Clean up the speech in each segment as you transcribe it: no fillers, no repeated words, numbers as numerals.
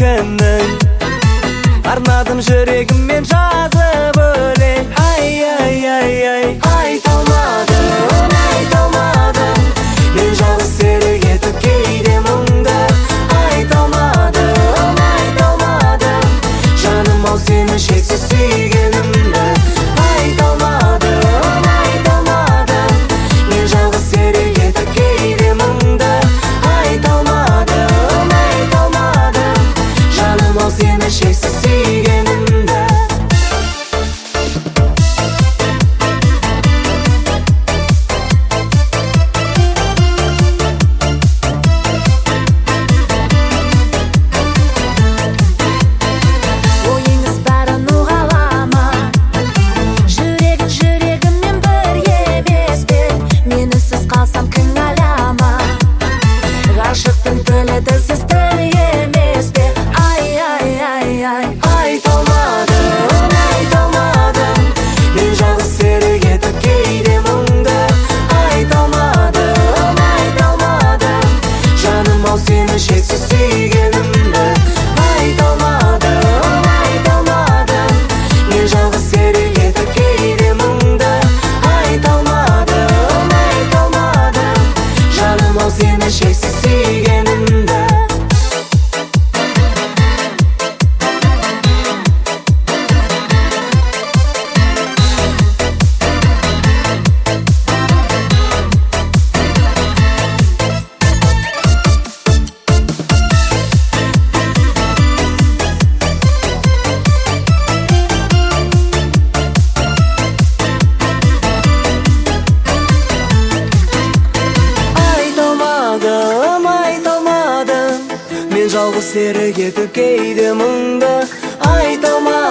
күнін арнадым жүрегіммен жазып өлең. Ай, ай, ай, ай, айта алмадым мен жалғыз серік етіп кейде мұңды. Айта алмадым жаным ау сені шексіз сүйгенімді. Айта алмадым мен жалғыз серік етіп кейде мұңды. Айта алмадым жаным ау сені шексіз сүйгенімді. Ойыңыз бәрін ұғала ма? Жүрегіммен бір емес пе? Мен үнсіз қалсам кінәлама. Ғашықтың тілі тілсіз тіл емес пе? Ай, ай, ай, ай, Айта алмадым мен жалғыз серік етіп кейде мұңды. Айта алмадым жаным ау сені шексіз сүйгенімді. Айта алмадым мен жалғыз серік етіп кейде мұңды. Айта алмадым жаным ау сені шексіз сүйгенімді. Айта алмадым мен жалғыз серік етіп кейде мұңды. Айта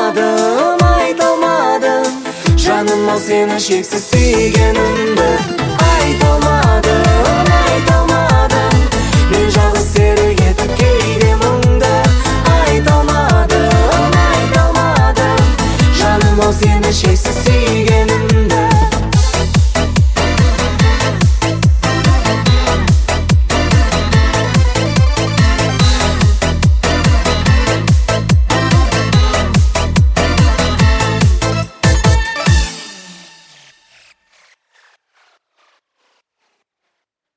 алмадым жаным ау сені шексіз сүйгенімді. Айта алмадым мен жалғыз серік етіп кейде мұңды. Айта алмадым жаным ау сені шексіз сүйгенімді.